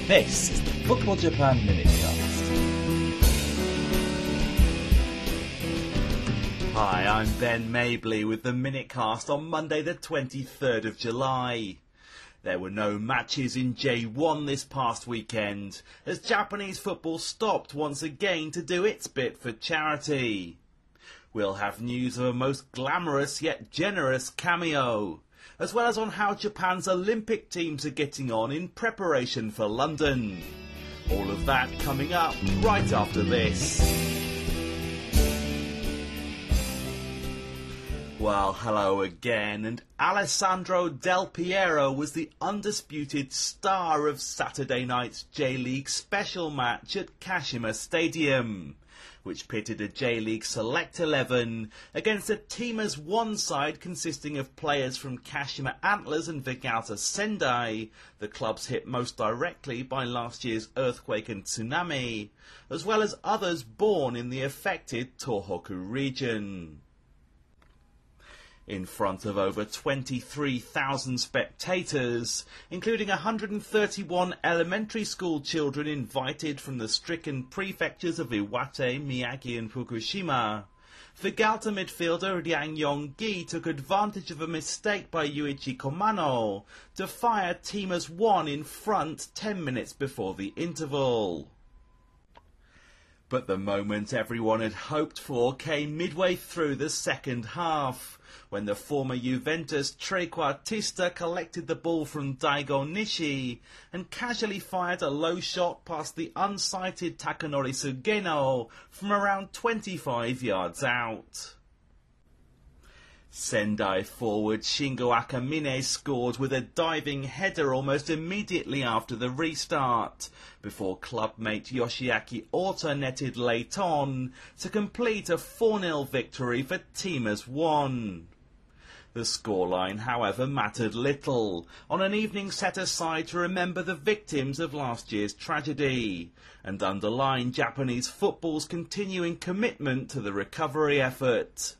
This is the Football Japan Minicast. Hi, I'm Ben Mabley with the Minicast on Monday the 23rd of July. There were no matches in J1 this past weekend, as Japanese football stopped once again to do its bit for charity. We'll have news of a most glamorous yet generous cameo, as well as on how Japan's Olympic teams are getting on in preparation for London. All of that coming up right after this. Well, hello again, and Alessandro Del Piero was the undisputed star of Saturday night's J-League special match at Kashima Stadium, which pitted a J-League Select 11 against a Teamers 1 side consisting of players from Kashima Antlers and Vegalta Sendai, the clubs hit most directly by last year's earthquake and tsunami, as well as others born in the affected Tohoku region. In front of over 23,000 spectators, including 131 elementary school children invited from the stricken prefectures of Iwate, Miyagi and Fukushima, Vegalta midfielder Riang Yong-gi took advantage of a mistake by Yuichi Komano to fire Teamers 1 in front 10 minutes before the interval. But the moment everyone had hoped for came midway through the second half, when the former Juventus trequartista collected the ball from Daigo Nishi and casually fired a low shot past the unsighted Takanori Sugeno from around 25 yards out. Sendai forward Shingo Akamine scored with a diving header almost immediately after the restart, before clubmate Yoshiaki Ota netted late on to complete a 4-0 victory for Teamers 1. The scoreline, however, mattered little, on an evening set aside to remember the victims of last year's tragedy, and underline Japanese football's continuing commitment to the recovery effort.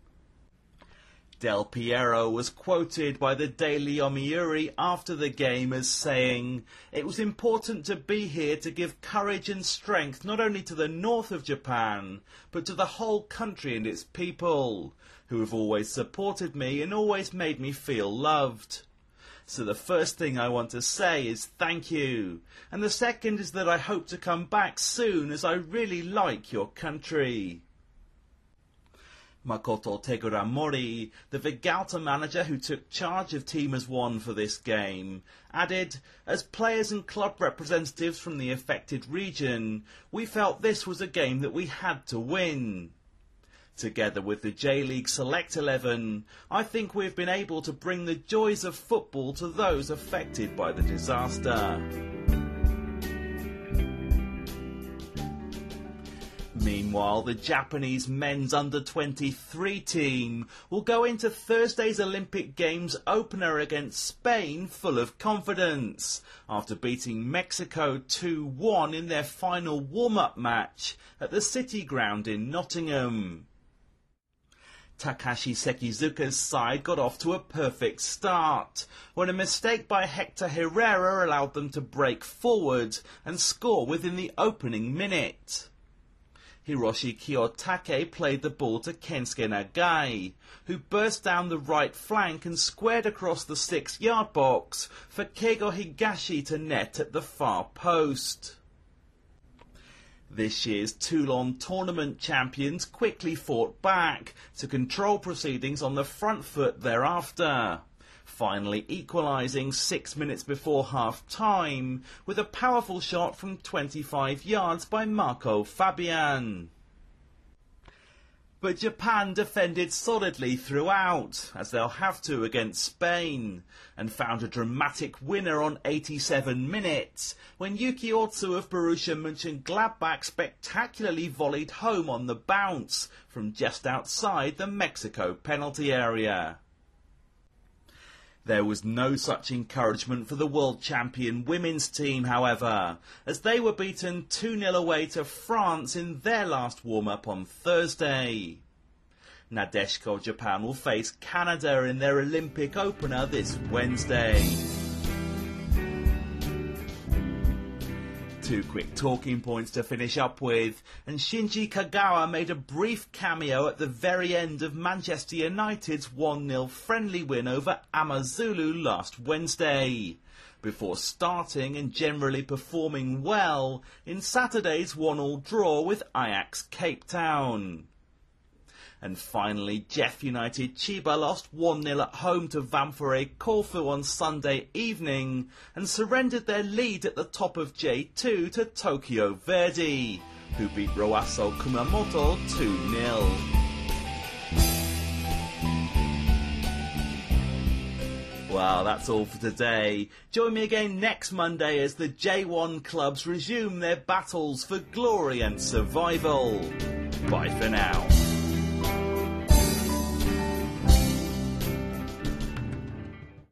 Del Piero was quoted by the Daily Yomiuri after the game as saying, "It was important to be here to give courage and strength not only to the north of Japan, but to the whole country and its people, who have always supported me and always made me feel loved. So the first thing I want to say is thank you, and the second is that I hope to come back soon as I really like your country." Makoto Teguramori, the Vegalta manager who took charge of Teamers 1 for this game, added, "As players and club representatives from the affected region, we felt this was a game that we had to win. Together with the J-League Select 11, I think we've been able to bring the joys of football to those affected by the disaster." Meanwhile, the Japanese men's under-23 team will go into Thursday's Olympic Games opener against Spain full of confidence, after beating Mexico 2-1 in their final warm-up match at the City Ground in Nottingham. Takashi Sekizuka's side got off to a perfect start, when a mistake by Hector Herrera allowed them to break forward and score within the opening minute. Hiroshi Kiyotake played the ball to Kensuke Nagai, who burst down the right flank and squared across the 6-yard box for Keigo Higashi to net at the far post. This year's Toulon tournament champions quickly fought back to control proceedings on the front foot thereafter, finally equalising 6 minutes before half-time with a powerful shot from 25 yards by Marco Fabian. But Japan defended solidly throughout, as they'll have to against Spain, and found a dramatic winner on 87 minutes, when Yuki Otsu of Borussia Mönchengladbach spectacularly volleyed home on the bounce from just outside the Mexico penalty area. There was no such encouragement for the world champion women's team, however, as they were beaten 2-0 away to France in their last warm-up on Thursday. Nadeshiko Japan will face Canada in their Olympic opener this Wednesday. Two quick talking points to finish up with, and Shinji Kagawa made a brief cameo at the very end of Manchester United's 1-0 friendly win over Amazulu last Wednesday, before starting and generally performing well in Saturday's 1-1 draw with Ajax Cape Town. And finally, Jeff United Chiba lost 1-0 at home to Vamphore Corfu on Sunday evening and surrendered their lead at the top of J2 to Tokyo Verdy, who beat Roasso Kumamoto 2-0. Well, that's all for today. Join me again next Monday as the J1 clubs resume their battles for glory and survival. Bye for now.